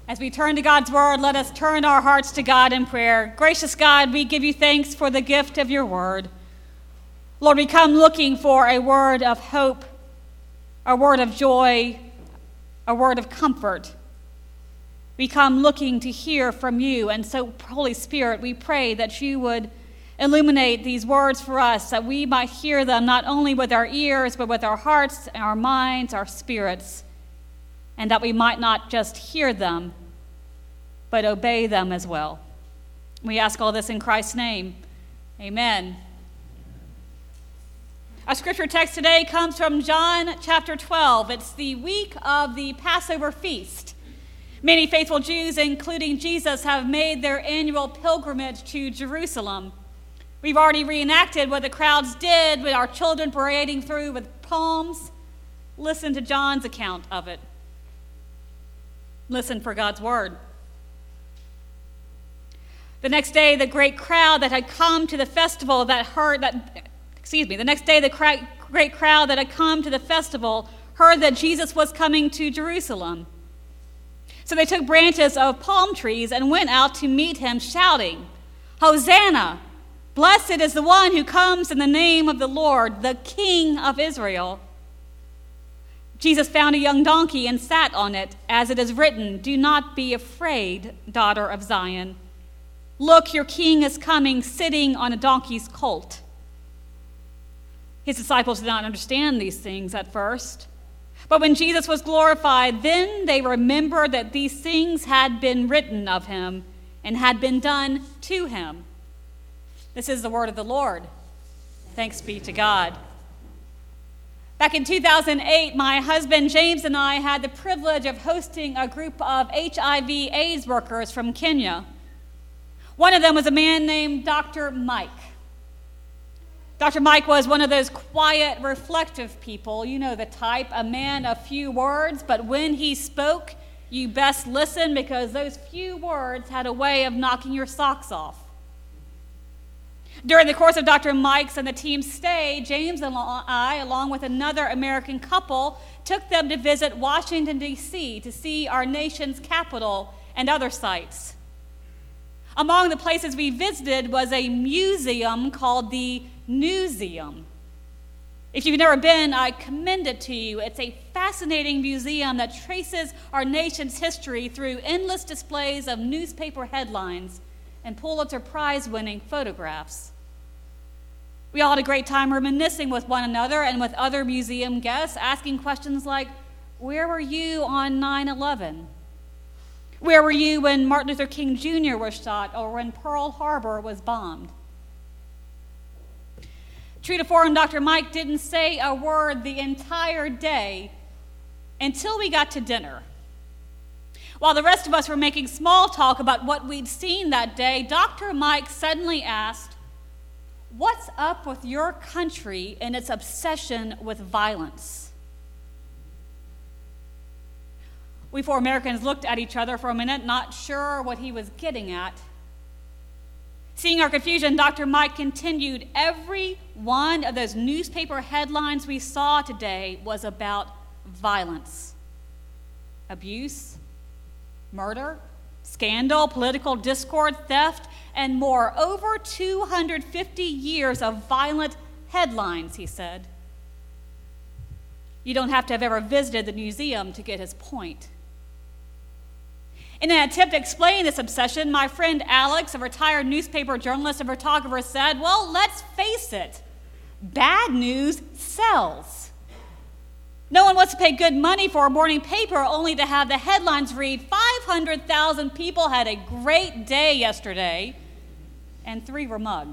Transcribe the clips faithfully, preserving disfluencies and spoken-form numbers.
As we turn to God's word, let us turn our hearts to God in prayer. Gracious God, we give you thanks for the gift of your word. Lord, we come looking for a word of hope, a word of joy, a word of comfort. We come looking to hear from you, and so, Holy Spirit, we pray that you would illuminate these words for us, that we might hear them not only with our ears, but with our hearts, our minds, our spirits, and that we might not just hear them, but obey them as well. We ask all this in Christ's name. Amen. Our scripture text today comes from John chapter twelve. It's the week of the Passover feast. Many faithful Jews, including Jesus, have made their annual pilgrimage to Jerusalem. We've already reenacted what the crowds did with our children parading through with palms. Listen to John's account of it. Listen for God's word. The next day, the great crowd that had come to the festival that heard that, excuse me, the next day, the cra- great crowd that had come to the festival heard that Jesus was coming to Jerusalem. So they took branches of palm trees and went out to meet him, shouting, "Hosanna! Blessed is the one who comes in the name of the Lord, the King of Israel." Jesus found a young donkey and sat on it, as it is written, "Do not be afraid, daughter of Zion. Look, your king is coming, sitting on a donkey's colt." His disciples did not understand these things at first. But when Jesus was glorified, then they remembered that these things had been written of him and had been done to him. This is the word of the Lord. Thanks be to God. Back in two thousand eight, my husband James and I had the privilege of hosting a group of H I V AIDS workers from Kenya. One of them was a man named Doctor Mike. Doctor Mike was one of those quiet, reflective people. You know the type, a man of few words, but when he spoke, you best listen because those few words had a way of knocking your socks off. During the course of Doctor Mike's and the team's stay, James and I, along with another American couple, took them to visit Washington, D C to see our nation's capital and other sites. Among the places we visited was a museum called the Newseum. If you've never been, I commend it to you. It's a fascinating museum that traces our nation's history through endless displays of newspaper headlines and Pulitzer Prize-winning photographs. We all had a great time reminiscing with one another and with other museum guests, asking questions like, where were you on nine eleven? Where were you when Martin Luther King Junior was shot or when Pearl Harbor was bombed? True to form, Doctor Mike didn't say a word the entire day until we got to dinner. While the rest of us were making small talk about what we'd seen that day, Doctor Mike suddenly asked, "What's up with your country and its obsession with violence?" We four Americans looked at each other for a minute, not sure what he was getting at. Seeing our confusion, Doctor Mike continued, "Every one of those newspaper headlines we saw today was about violence, abuse, murder, scandal, political discord, theft, and more. Over two hundred fifty years of violent headlines," he said. You don't have to have ever visited the museum to get his point. In an attempt to explain this obsession, my friend Alex, a retired newspaper journalist and photographer, said, "Well, let's face it, bad news sells. No one wants to pay good money for a morning paper only to have the headlines read, five hundred thousand people had a great day yesterday, and three were mugged."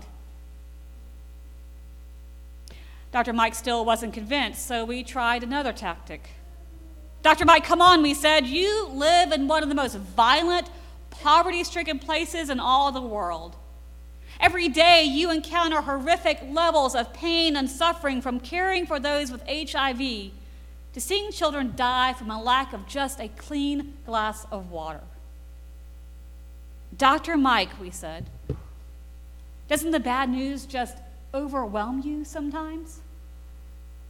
Doctor Mike still wasn't convinced, so we tried another tactic. "Doctor Mike, come on," we said. "You live in one of the most violent, poverty-stricken places in all the world. Every day you encounter horrific levels of pain and suffering, from caring for those with H I V to seeing children die from a lack of just a clean glass of water." "Doctor Mike," we said, "doesn't the bad news just overwhelm you sometimes?"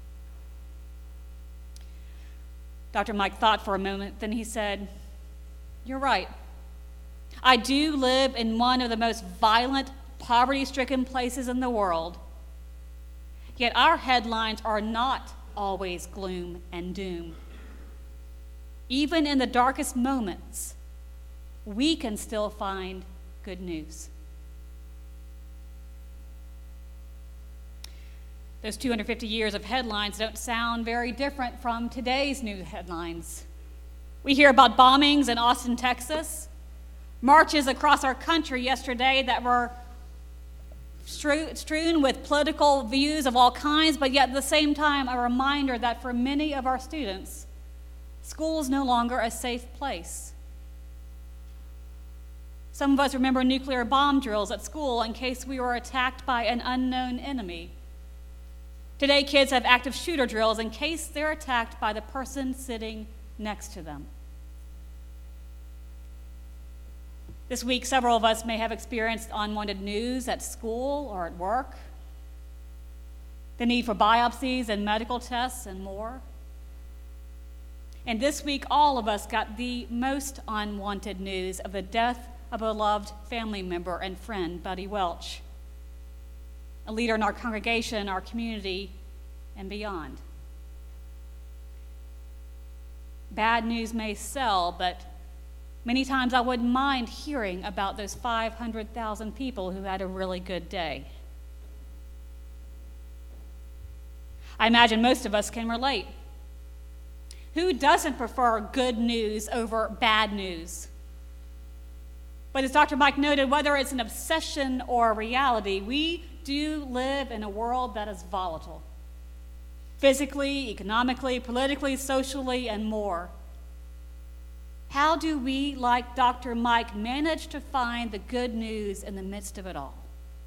Doctor Mike thought for a moment, then he said, You're right. I do live in one of the most violent, poverty-stricken places in the world. Yet our headlines are not always gloom and doom. Even in the darkest moments, we can still find good news. Those two hundred fifty years of headlines don't sound very different from today's news headlines. We hear about bombings in Austin, Texas, marches across our country yesterday that were strewn with political views of all kinds, but yet at the same time, a reminder that for many of our students, school is no longer a safe place. Some of us remember nuclear bomb drills at school in case we were attacked by an unknown enemy. Today, kids have active shooter drills in case they're attacked by the person sitting next to them. This week, several of us may have experienced unwanted news at school or at work, the need for biopsies and medical tests and more. And this week, all of us got the most unwanted news of the death of a beloved family member and friend, Buddy Welch, a leader in our congregation, our community, and beyond. Bad news may sell, but many times I wouldn't mind hearing about those five hundred thousand people who had a really good day. I imagine most of us can relate. Who doesn't prefer good news over bad news? But as Doctor Mike noted, whether it's an obsession or a reality, we do live in a world that is volatile. Physically, economically, politically, socially, and more. How do we, like Doctor Mike, manage to find the good news in the midst of it all?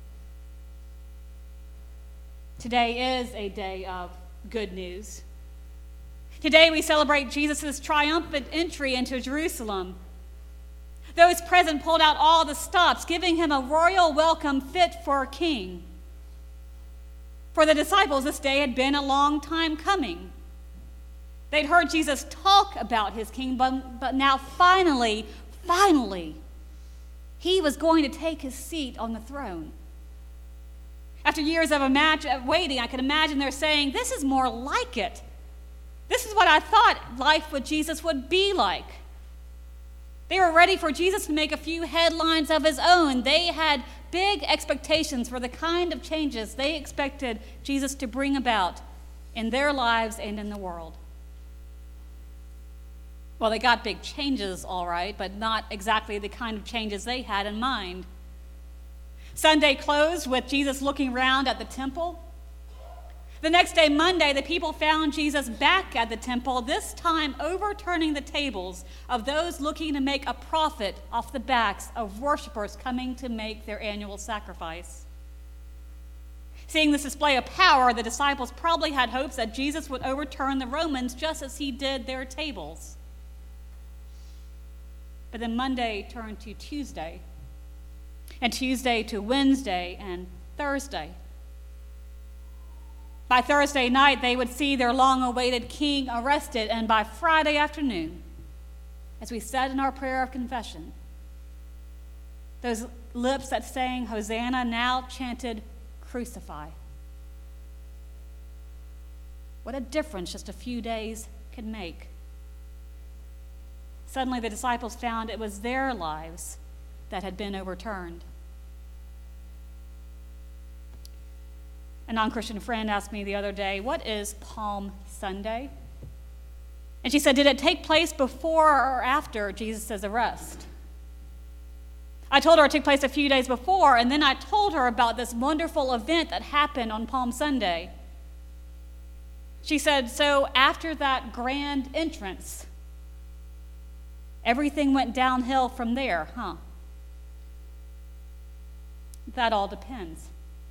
Today is a day of good news. Today we celebrate Jesus' triumphant entry into Jerusalem. Those present pulled out all the stops, giving him a royal welcome fit for a king. For the disciples, this day had been a long time coming. They'd heard Jesus talk about his kingdom, but now finally, finally, he was going to take his seat on the throne. After years of, imagine, of waiting, I could imagine they're saying, this is more like it. This is what I thought life with Jesus would be like. They were ready for Jesus to make a few headlines of his own. They had big expectations for the kind of changes they expected Jesus to bring about in their lives and in the world. Well, they got big changes, all right, but not exactly the kind of changes they had in mind. Sunday closed with Jesus looking around at the temple. The next day, Monday, the people found Jesus back at the temple, this time overturning the tables of those looking to make a profit off the backs of worshipers coming to make their annual sacrifice. Seeing this display of power, the disciples probably had hopes that Jesus would overturn the Romans just as he did their tables. But then Monday turned to Tuesday, and Tuesday to Wednesday and Thursday. By Thursday night, they would see their long-awaited king arrested, and by Friday afternoon, as we said in our prayer of confession, those lips that sang Hosanna now chanted, Crucify. What a difference just a few days could make. Suddenly, the disciples found it was their lives that had been overturned. A non-Christian friend asked me the other day, what is Palm Sunday? And she said, did it take place before or after Jesus' arrest? I told her it took place a few days before, and then I told her about this wonderful event that happened on Palm Sunday. She said, so after that grand entrance, everything went downhill from there, huh? That all depends.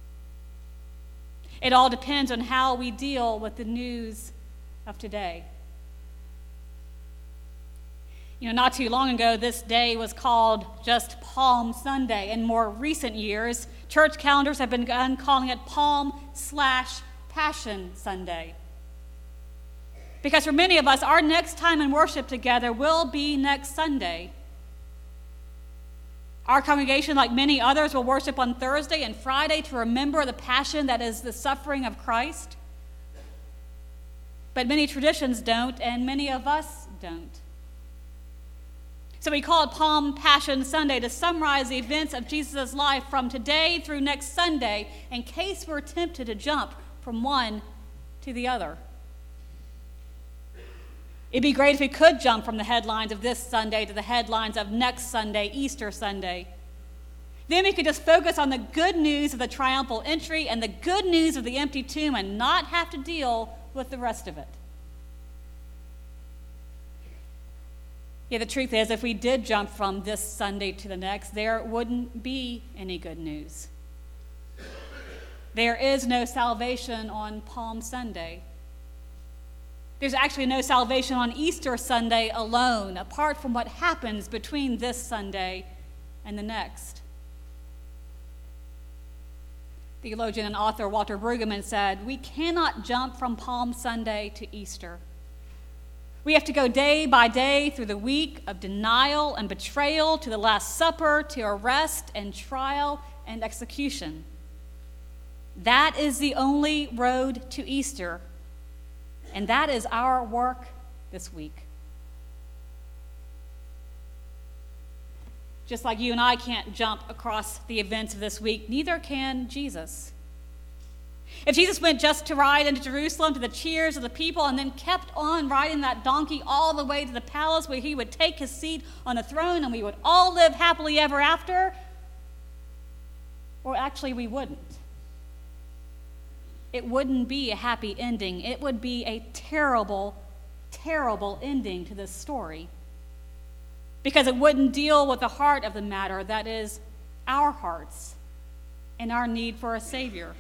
It all depends on how we deal with the news of today. You know, not too long ago, this day was called just Palm Sunday. In more recent years, church calendars have begun calling it Palm slash Passion Sunday. Because for many of us, our next time in worship together will be next Sunday, Our congregation, like many others, will worship on Thursday and Friday to remember the passion that is the suffering of Christ. But many traditions don't, and many of us don't. So we call it Palm Passion Sunday to summarize the events of Jesus' life from today through next Sunday, in case we're tempted to jump from one to the other. It'd be great if we could jump from the headlines of this Sunday to the headlines of next Sunday, Easter Sunday. Then we could just focus on the good news of the triumphal entry and the good news of the empty tomb and not have to deal with the rest of it. Yeah, the truth is, if we did jump from this Sunday to the next, there wouldn't be any good news. There is no salvation on Palm Sunday. There's actually no salvation on Easter Sunday alone, apart from what happens between this Sunday and the next. Theologian and author Walter Brueggemann said, "We cannot jump from Palm Sunday to Easter. We have to go day by day through the week of denial and betrayal to the Last Supper, to arrest and trial and execution. That is the only road to Easter. And that is our work this week." Just like you and I can't jump across the events of this week, neither can Jesus. If Jesus went just to ride into Jerusalem to the cheers of the people and then kept on riding that donkey all the way to the palace where he would take his seat on the throne and we would all live happily ever after, or actually we wouldn't. It wouldn't be a happy ending. It would be a terrible, terrible ending to this story, because it wouldn't deal with the heart of the matter, that is, our hearts and our need for a Savior.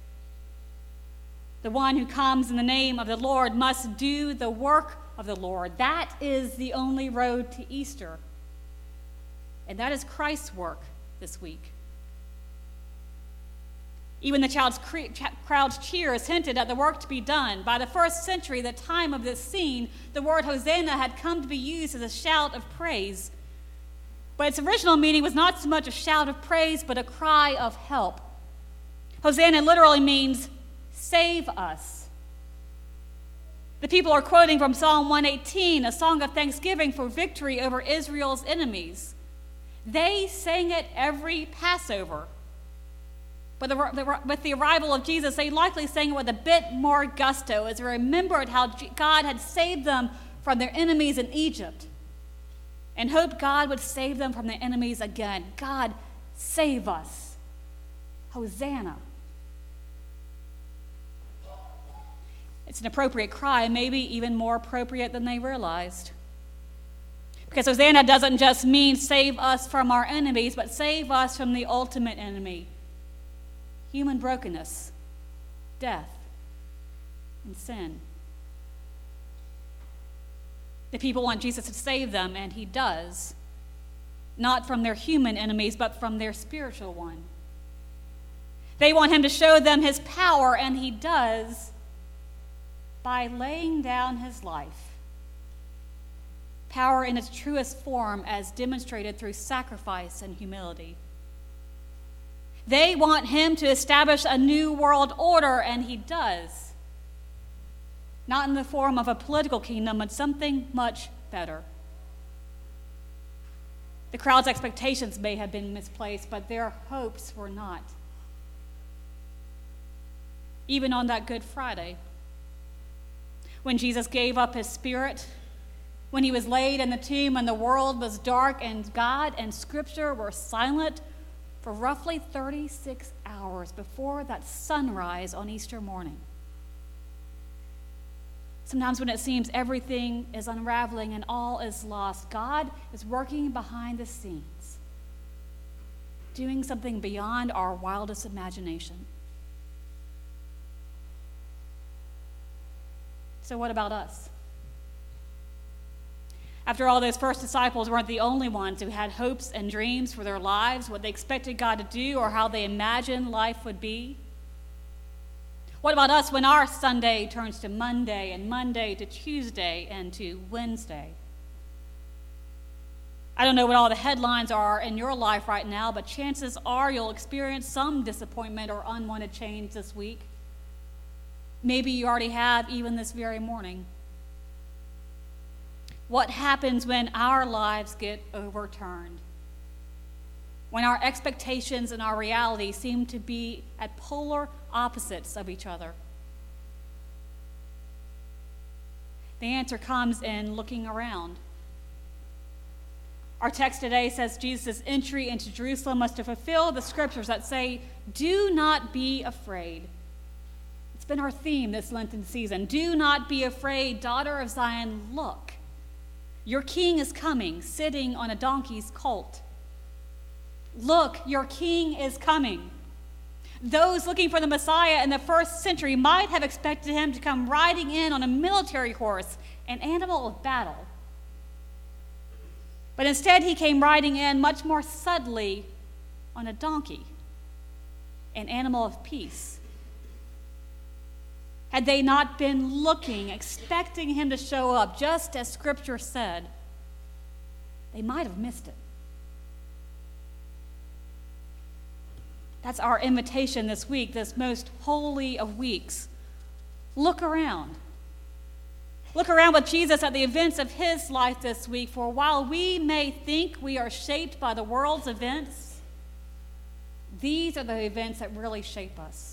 The one who comes in the name of the Lord must do the work of the Lord. That is the only road to Easter. And that is Christ's work this week. Even the child's cre- crowd's cheers hinted at the work to be done. By the first century, the time of this scene, the word Hosanna had come to be used as a shout of praise. But its original meaning was not so much a shout of praise, but a cry of help. Hosanna literally means, "Save us." The people are quoting from Psalm one eighteen, a song of thanksgiving for victory over Israel's enemies. They sang it every Passover. But with the arrival of Jesus, they likely sang it with a bit more gusto as they remembered how God had saved them from their enemies in Egypt and hoped God would save them from their enemies again. God, save us. Hosanna. It's an appropriate cry, maybe even more appropriate than they realized. Because Hosanna doesn't just mean save us from our enemies, but save us from the ultimate enemy. Human brokenness, death, and sin. The people want Jesus to save them, and he does. Not from their human enemies, but from their spiritual one. They want him to show them his power, and he does by laying down his life. Power in its truest form as demonstrated through sacrifice and humility. They want him to establish a new world order, and he does. Not in the form of a political kingdom, but something much better. The crowd's expectations may have been misplaced, but their hopes were not. Even on that Good Friday, when Jesus gave up his spirit, when he was laid in the tomb and the world was dark and God and Scripture were silent for roughly thirty-six hours before that sunrise on Easter morning. Sometimes when it seems everything is unraveling and all is lost, God is working behind the scenes, doing something beyond our wildest imagination. So what about us? After all, those first disciples weren't the only ones who had hopes and dreams for their lives, what they expected God to do or how they imagined life would be. What about us when our Sunday turns to Monday and Monday to Tuesday and to Wednesday? I don't know what all the headlines are in your life right now, but chances are you'll experience some disappointment or unwanted change this week. Maybe you already have, even this very morning. What happens when our lives get overturned? When our expectations and our reality seem to be at polar opposites of each other? The answer comes in looking around. Our text today says Jesus' entry into Jerusalem was to fulfill the scriptures that say, "Do not be afraid." It's been our theme this Lenten season. Do not be afraid, daughter of Zion, look. Your king is coming, sitting on a donkey's colt. Look, your king is coming. Those looking for the Messiah in the first century might have expected him to come riding in on a military horse, an animal of battle. But instead, he came riding in much more subtly on a donkey, an animal of peace. Had they not been looking, expecting him to show up, just as Scripture said, they might have missed it. That's our invitation this week, this most holy of weeks. Look around. Look around with Jesus at the events of his life this week, for while we may think we are shaped by the world's events, these are the events that really shape us.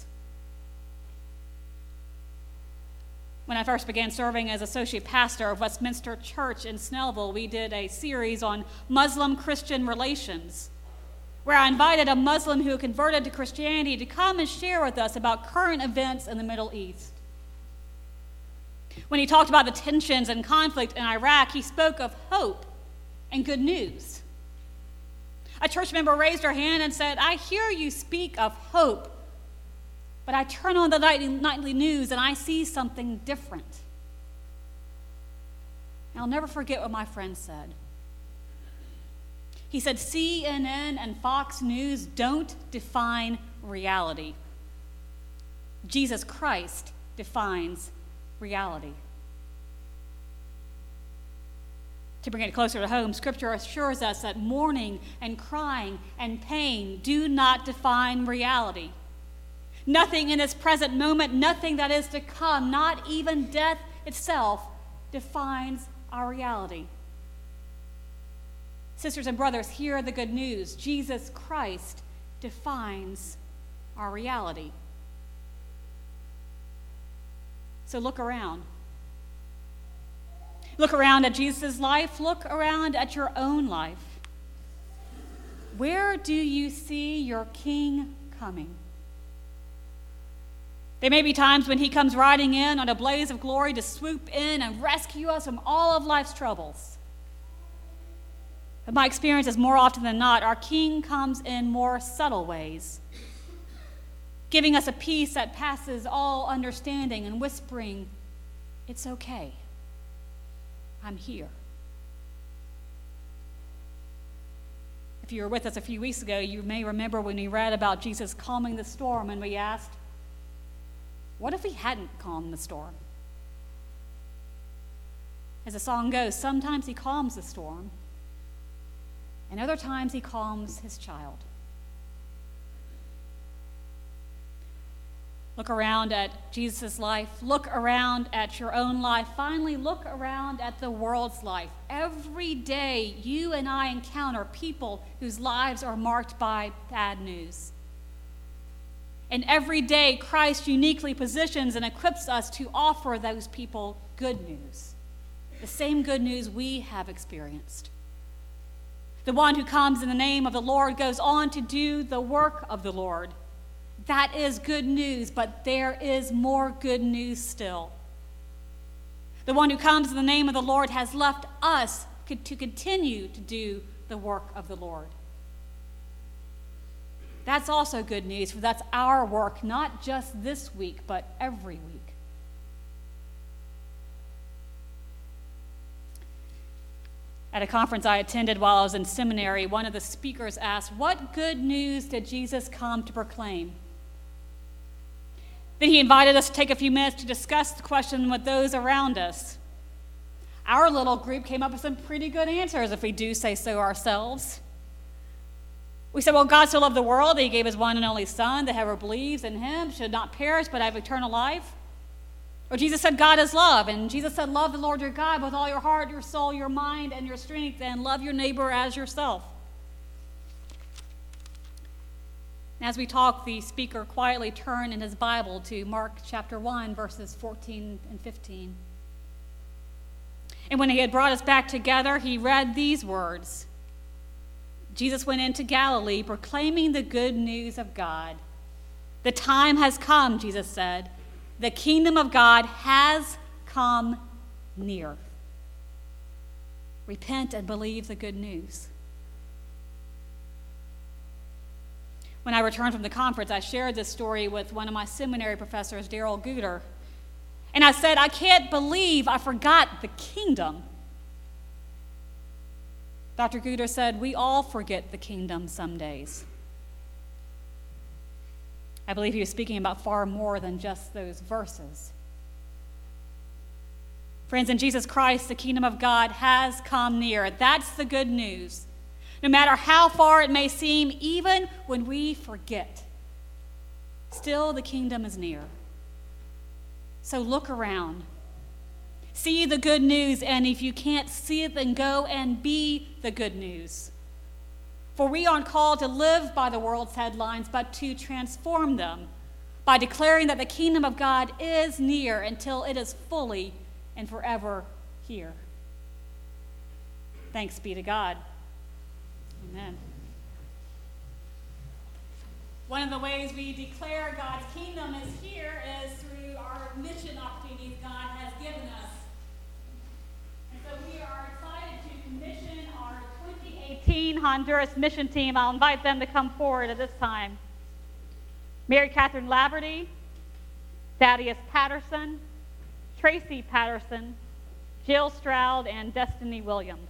When I first began serving as associate pastor of Westminster Church in Snellville, we did a series on Muslim-Christian relations, where I invited a Muslim who converted to Christianity to come and share with us about current events in the Middle East. When he talked about the tensions and conflict in Iraq, he spoke of hope and good news. A church member raised her hand and said, "I hear you speak of hope, but I turn on the nightly, nightly news and I see something different." And I'll never forget what my friend said. He said, C N N and Fox News don't define reality. Jesus Christ defines reality. To bring it closer to home, Scripture assures us that mourning and crying and pain do not define reality. Nothing in this present moment, nothing that is to come, not even death itself, defines our reality. Sisters and brothers, hear the good news. Jesus Christ defines our reality. So look around. Look around at Jesus' life. Look around at your own life. Where do you see your King coming? There may be times when he comes riding in on a blaze of glory to swoop in and rescue us from all of life's troubles. But my experience is more often than not, our King comes in more subtle ways, giving us a peace that passes all understanding and whispering, "It's okay. I'm here." If you were with us a few weeks ago, you may remember when we read about Jesus calming the storm and we asked, what if he hadn't calmed the storm? As the song goes, sometimes he calms the storm, and other times he calms his child. Look around at Jesus' life. Look around at your own life. Finally, look around at the world's life. Every day, you and I encounter people whose lives are marked by bad news. And every day, Christ uniquely positions and equips us to offer those people good news, the same good news we have experienced. The one who comes in the name of the Lord goes on to do the work of the Lord. That is good news, but there is more good news still. The one who comes in the name of the Lord has left us to continue to do the work of the Lord. That's also good news, for that's our work, not just this week, but every week. At a conference I attended while I was in seminary, one of the speakers asked, "What good news did Jesus come to proclaim?" Then he invited us to take a few minutes to discuss the question with those around us. Our little group came up with some pretty good answers, if we do say so ourselves. We said, well, God so loved the world that he gave his one and only Son, that whoever believes in him should not perish but have eternal life. Or Jesus said, God is love, and Jesus said, love the Lord your God with all your heart, your soul, your mind, and your strength, and love your neighbor as yourself. As we talk, the speaker quietly turned in his Bible to Mark chapter one, verses fourteen and fifteen. And when he had brought us back together, he read these words. Jesus went into Galilee proclaiming the good news of God. The time has come, Jesus said. The kingdom of God has come near. Repent and believe the good news. When I returned from the conference, I shared this story with one of my seminary professors, Daryl Guter. And I said, I can't believe I forgot the kingdom. Doctor Guter said, we all forget the kingdom some days. I believe he was speaking about far more than just those verses. Friends, in Jesus Christ, the kingdom of God has come near. That's the good news. No matter how far it may seem, even when we forget, still the kingdom is near. So look around. See the good news, and if you can't see it, then go and be the good news. For we aren't called to live by the world's headlines, but to transform them by declaring that the kingdom of God is near until it is fully and forever here. Thanks be to God. Amen. One of the ways we declare God's kingdom is here is through our mission opportunities God has given us. And so we are excited to commission our twenty eighteen Honduras mission team. I'll invite them to come forward at this time. Mary Catherine Laverty, Thaddeus Patterson, Tracy Patterson, Jill Stroud, and Destiny Williams.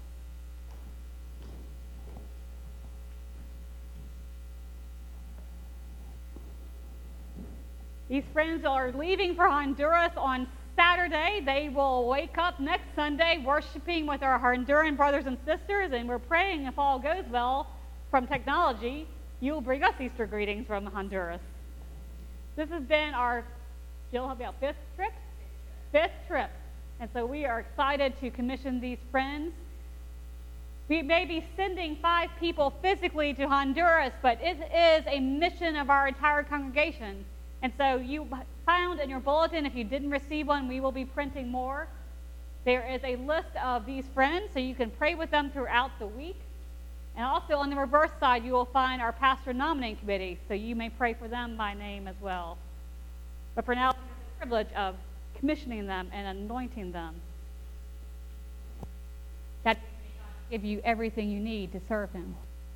These friends are leaving for Honduras on Saturday. They will wake up next Sunday worshiping with our Honduran brothers and sisters, and we're praying, if all goes well from technology, you will bring us Easter greetings from Honduras. This has been our, Jill, help me out, fifth trip? Fifth trip. And so we are excited to commission these friends. We may be sending five people physically to Honduras, but it is a mission of our entire congregation. And so you found in your bulletin, if you didn't receive one, we will be printing more. There is a list of these friends, so you can pray with them throughout the week. And also on the reverse side, you will find our pastor nominating committee, so you may pray for them by name as well. But for now, it's the privilege of commissioning them and anointing them. That will give you everything you need to serve him.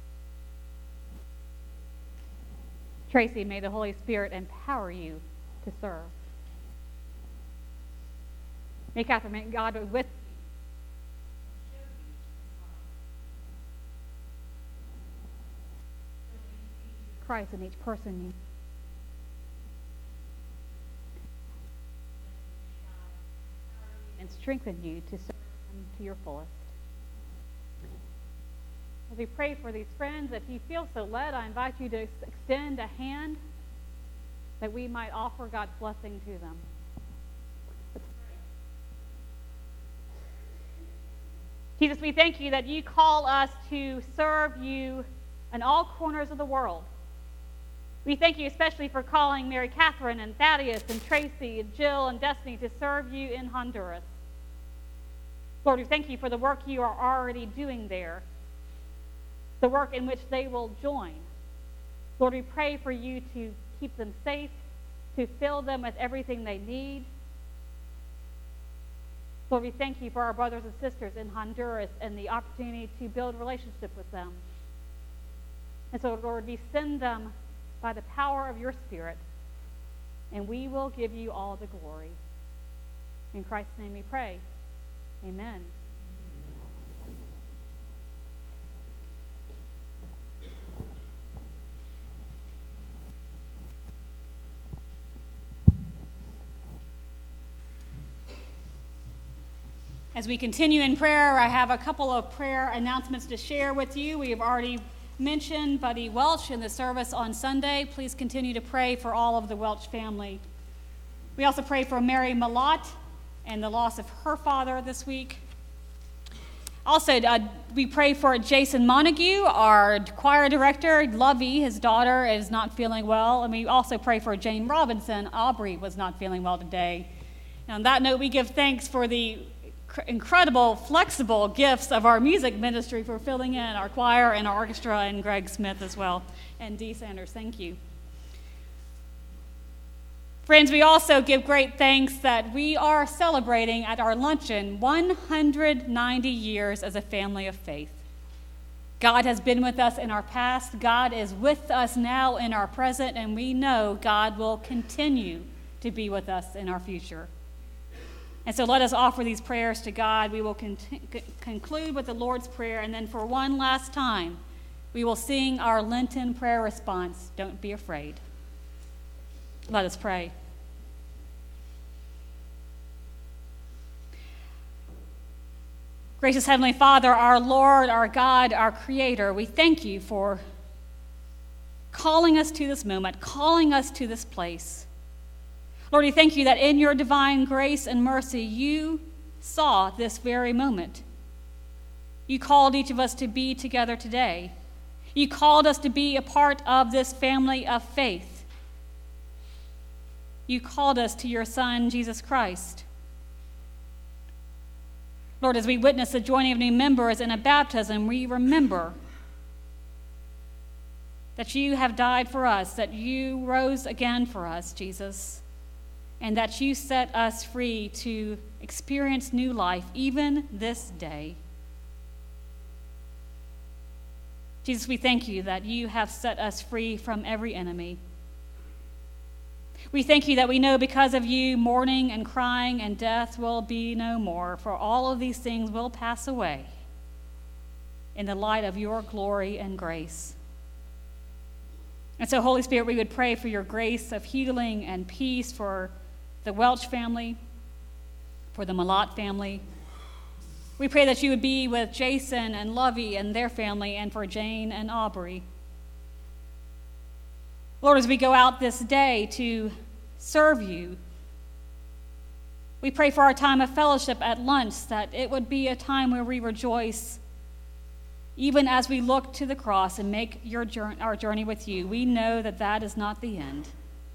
Tracy, may the Holy Spirit empower you to serve. May Catherine, may God be with you. Christ in each person you. And strengthen you to serve him to your fullest. As we pray for these friends, if you feel so led, I invite you to extend a hand that we might offer God's blessing to them. Let's pray. Jesus, we thank you that you call us to serve you in all corners of the world. We thank you especially for calling Mary Catherine and Thaddeus and Tracy and Jill and Destiny to serve you in Honduras. Lord, we thank you for the work you are already doing there, the work in which they will join. Lord, we pray for you to keep them safe, to fill them with everything they need. Lord, we thank you for our brothers and sisters in Honduras and the opportunity to build relationship with them. And so, Lord, we send them by the power of your Spirit, and we will give you all the glory. In Christ's name we pray. Amen. As we continue in prayer, I have a couple of prayer announcements to share with you. We have already mentioned Buddy Welch in the service on Sunday. Please continue to pray for all of the Welch family. We also pray for Mary Malott and the loss of her father this week. Also, uh, we pray for Jason Montague, our choir director. Lovey, his daughter, is not feeling well. And we also pray for Jane Robinson. Aubrey was not feeling well today. And on that note, we give thanks for the incredible, flexible gifts of our music ministry for filling in our choir and our orchestra, and Greg Smith as well, and Dee Sanders. Thank you. Friends, we also give great thanks that we are celebrating at our luncheon one hundred ninety years as a family of faith. God has been with us in our past, God is with us now in our present, and we know God will continue to be with us in our future. And so let us offer these prayers to God. We will con- conclude with the Lord's Prayer, and then for one last time, we will sing our Lenten prayer response, Don't Be Afraid. Let us pray. Gracious Heavenly Father, our Lord, our God, our Creator, we thank you for calling us to this moment, calling us to this place. Lord, we thank you that in your divine grace and mercy, you saw this very moment. You called each of us to be together today. You called us to be a part of this family of faith. You called us to your Son, Jesus Christ. Lord, as we witness the joining of new members in a baptism, we remember that you have died for us, that you rose again for us, Jesus, and that you set us free to experience new life even this day. Jesus, we thank you that you have set us free from every enemy. We thank you that we know because of you, mourning and crying and death will be no more, for all of these things will pass away in the light of your glory and grace. And so, Holy Spirit, we would pray for your grace of healing and peace for the Welch family, for the Malott family. We pray that you would be with Jason and Lovey and their family, and for Jane and Aubrey. Lord, as we go out this day to serve you, we pray for our time of fellowship at lunch, that it would be a time where we rejoice, even as we look to the cross and make your journey, our journey with you. We know that that is not the end,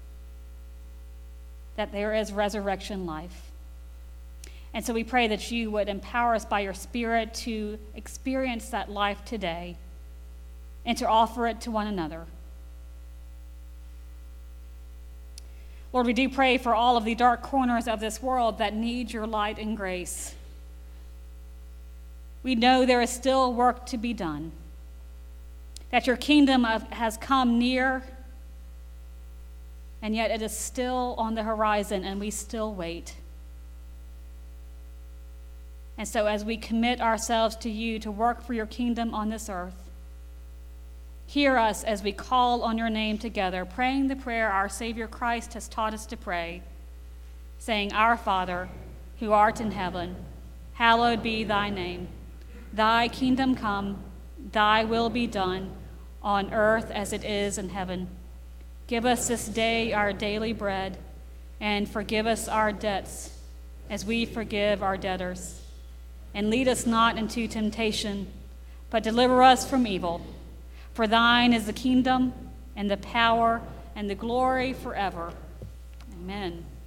that there is resurrection life. And so we pray that you would empower us by your Spirit to experience that life today and to offer it to one another. Lord, we do pray for all of the dark corners of this world that need your light and grace. We know there is still work to be done, that your kingdom of, has come near, and yet it is still on the horizon, and we still wait. And so as we commit ourselves to you to work for your kingdom on this earth, hear us as we call on your name together, praying the prayer our Savior Christ has taught us to pray, saying, Our Father, who art in heaven, hallowed be thy name. Thy kingdom come, thy will be done, on earth as it is in heaven. Give us this day our daily bread, and forgive us our debts as we forgive our debtors. And lead us not into temptation, but deliver us from evil. For thine is the kingdom, and the power, and the glory forever. Amen.